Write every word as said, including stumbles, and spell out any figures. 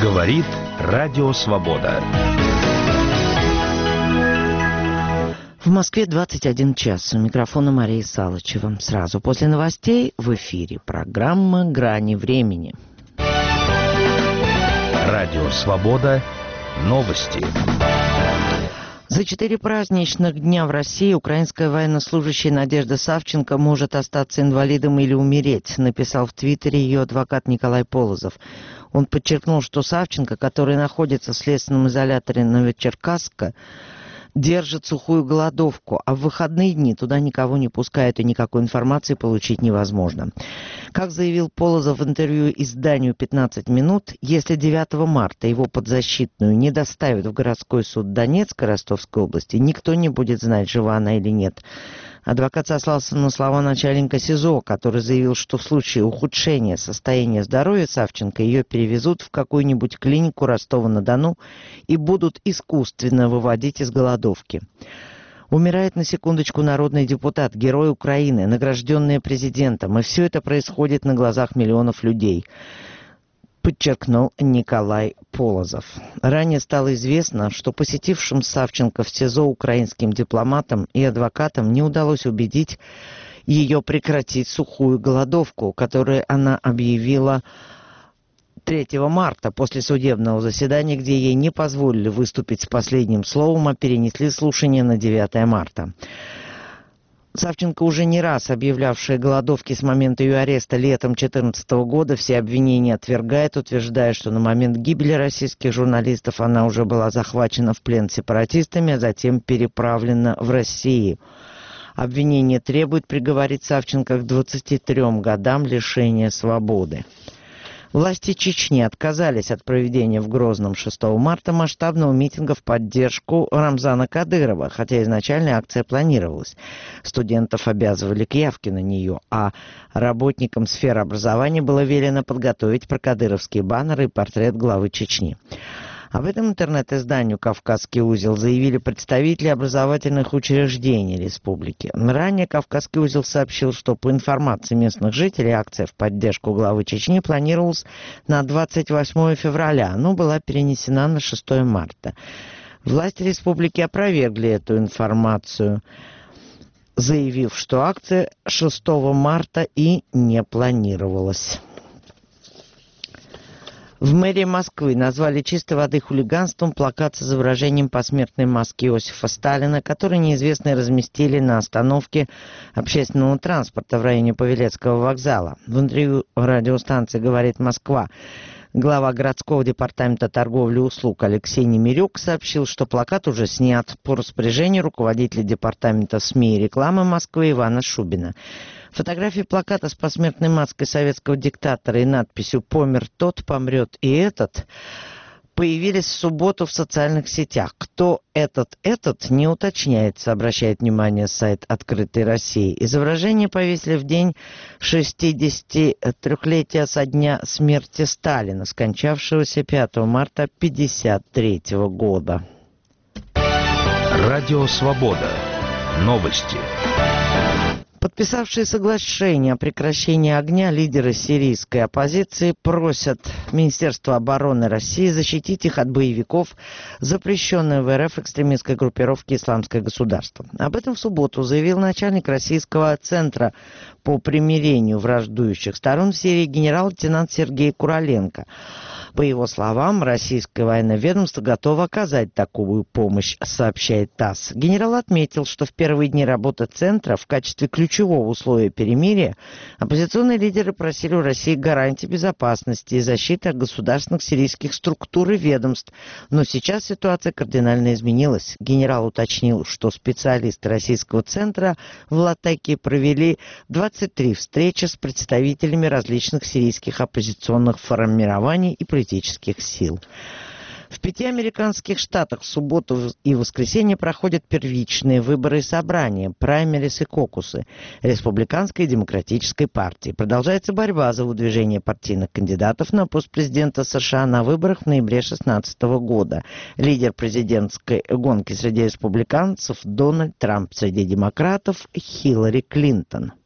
Говорит Радио Свобода. В Москве двадцать один час. У микрофона Мария Салычева. Сразу после новостей в эфире программа «Грани времени». Радио Свобода. Новости. За четыре праздничных дня в России украинская военнослужащая Надежда Савченко может остаться инвалидом или умереть, написал в Твиттере ее адвокат Николай Полозов. Он подчеркнул, что Савченко, который находится в следственном изоляторе Новочеркасска, держит сухую голодовку, а в выходные дни туда никого не пускают и никакой информации получить невозможно. Как заявил Полозов в интервью изданию «пятнадцать минут», если девятого марта его подзащитную не доставят в городской суд Донецкой Ростовской области, никто не будет знать, жива она или нет. Адвокат сослался на слова начальника СИЗО, который заявил, что в случае ухудшения состояния здоровья Савченко ее перевезут в какую-нибудь клинику Ростова-на-Дону и будут искусственно выводить из голодовки. Умирает, на секундочку, народный депутат, герой Украины, награжденный президентом, и все это происходит на глазах миллионов людей, подчеркнул Николай Полозов. Ранее стало известно, что посетившим Савченко в СИЗО украинским дипломатам и адвокатам не удалось убедить ее прекратить сухую голодовку, которую она объявила третьего марта после судебного заседания, где ей не позволили выступить с последним словом, а перенесли слушание на девятое марта. Савченко, уже не раз объявлявшая голодовки с момента ее ареста летом две тысячи четырнадцатого года, все обвинения отвергает, утверждая, что на момент гибели российских журналистов она уже была захвачена в плен сепаратистами, а затем переправлена в Россию. Обвинение требует приговорить Савченко к двадцати трем годам лишения свободы. Власти Чечни отказались от проведения в Грозном шестого марта масштабного митинга в поддержку Рамзана Кадырова, хотя изначально акция планировалась. Студентов обязывали к явке на нее, а работникам сферы образования было велено подготовить прокадыровские баннеры и портрет главы Чечни. Об этом интернет-изданию «Кавказский узел» заявили представители образовательных учреждений республики. Ранее «Кавказский узел» сообщил, что по информации местных жителей акция в поддержку главы Чечни планировалась на двадцать восьмое февраля, но была перенесена на шестое марта. Власти республики опровергли эту информацию, заявив, что акция шестого марта и не планировалась. В мэрии Москвы назвали чистой воды хулиганством плакат с изображением посмертной маски Иосифа Сталина, который неизвестные разместили на остановке общественного транспорта в районе Павелецкого вокзала. В интервью радиостанции «Говорит Москва» глава городского департамента торговли и услуг Алексей Немирюк сообщил, что плакат уже снят по распоряжению руководителя департамента СМИ и рекламы Москвы Ивана Шубина. Фотографии плаката с посмертной маской советского диктатора и надписью «Помер тот, помрет и этот» появились в субботу в социальных сетях. Кто этот «этот» не уточняется, обращает внимание сайт «Открытой России». Изображение повесили в день шестидесятитрёхлетия со дня смерти Сталина, скончавшегося пятого марта тысяча девятьсот пятьдесят третьего года. Радио Свобода. Новости. Подписавшие соглашение о прекращении огня лидеры сирийской оппозиции просят Министерство обороны России защитить их от боевиков, запрещенной в РФ экстремистской группировки «Исламское государство». Об этом в субботу заявил начальник российского центра по примирению враждующих сторон в Сирии генерал-лейтенант Сергей Куроленко. По его словам, российское военное ведомство готово оказать такую помощь, сообщает ТАСС. Генерал отметил, что в первые дни работы центра в качестве ключевого условия перемирия оппозиционные лидеры просили у России гарантии безопасности и защиты от государственных сирийских структур и ведомств. Но сейчас ситуация кардинально изменилась. Генерал уточнил, что специалисты российского центра в Латакии провели двадцать три встречи с представителями различных сирийских оппозиционных формирований и политических политических сил. В пяти американских штатах в субботу и воскресенье проходят первичные выборы и собрания, праймерис и кокусы Республиканской и Демократической партии. Продолжается борьба за выдвижение партийных кандидатов на пост президента США на выборах в ноябре две тысячи шестнадцатого года. Лидер президентской гонки среди республиканцев Дональд Трамп, среди демократов Хиллари Клинтон.